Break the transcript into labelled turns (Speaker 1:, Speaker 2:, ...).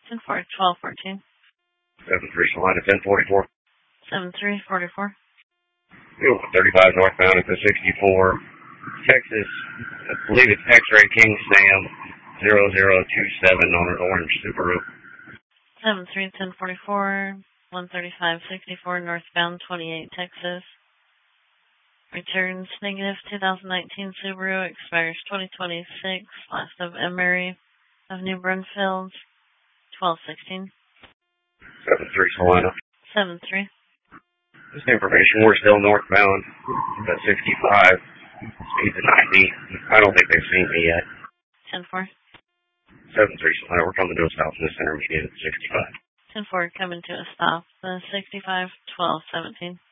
Speaker 1: 10-4, 12-14.
Speaker 2: 7-3, Salina, 1044.
Speaker 1: 7-3, 44.
Speaker 2: 35 northbound at the 64. Texas, I believe it's X-Ray King Sam 0027 on an orange Subaru.
Speaker 1: 7-3, 10-44. 135-64 northbound 28 Texas. Returns negative 2019 Subaru, expires 2026, last of Emery of New Brunfield, 12-16.
Speaker 2: 7-3, Salina.
Speaker 1: 7-3.
Speaker 2: This information, we're still northbound at 65. Speed to 90. I don't think they've seen me yet.
Speaker 1: 10-4.
Speaker 2: 7-3, Salina. We're coming to a stop in this intermediate at 65.
Speaker 1: 10-4 coming to a stop. The 65, 12-17.